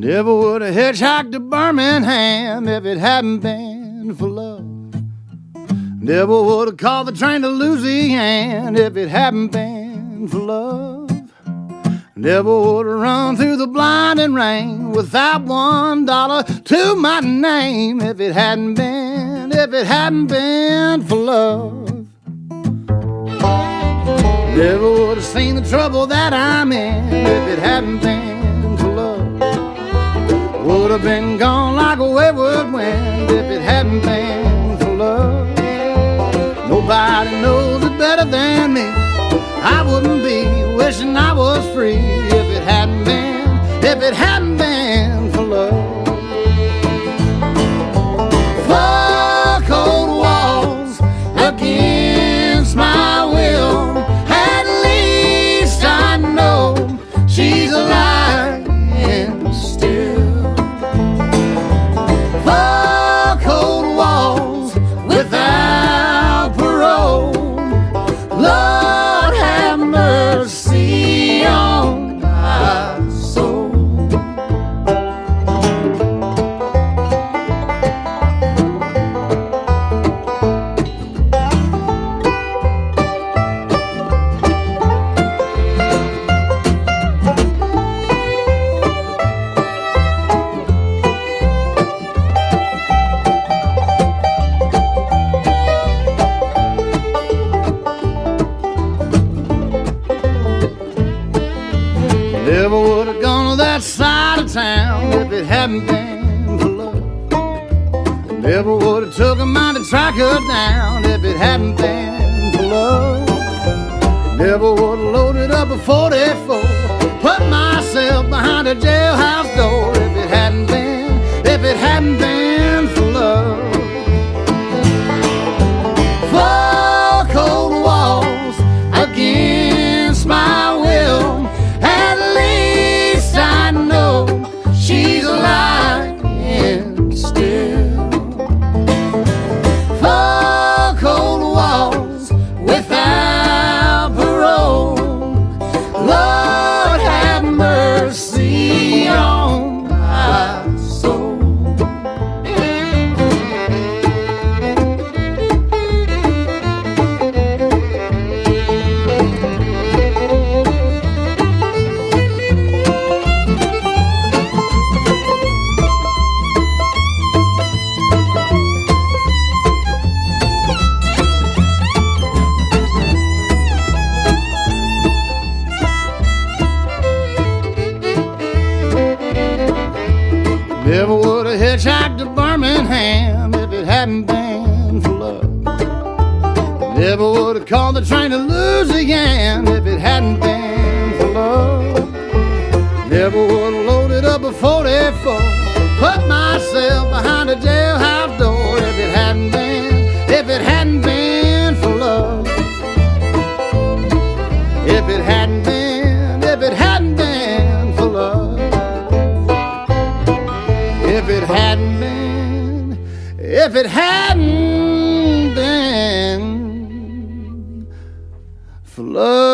Never would have hitchhiked to Birmingham if it hadn't been for love. Never would have called the train to Louisiana if it hadn't been for love. Never would have run through the blinding rain without $1 to my name if it hadn't been for love. Never would have seen the trouble that I'm in if it hadn't been for love. Would have been gone like a wayward wind if it hadn't been for love. Nobody knows it better than me. I wouldn't be wishing I was free if it hadn't been for love. Four cold walls against my will. At least I know she's alive still. Four cold walls without parole. Lord have mercy on my soul. Never would have gone to that side of town if it hadn't been for love. Never would have took a mind to track her down if it hadn't been for love. Never would have loaded up a 44, put myself behind a jailhouse door if it hadn't been for love. Four cold walls against my will. I know she's alive and still. Four cold walls without parole. Lord have mercy on my soul. Never would have hitchhiked to Birmingham if it hadn't been for love. Never would have called the train to Louisiana if it hadn't been for love. Never would have loaded up a 44, put myself behind a jailhouse door if it hadn't been for love. If it hadn't been for love. If it hadn't been for love.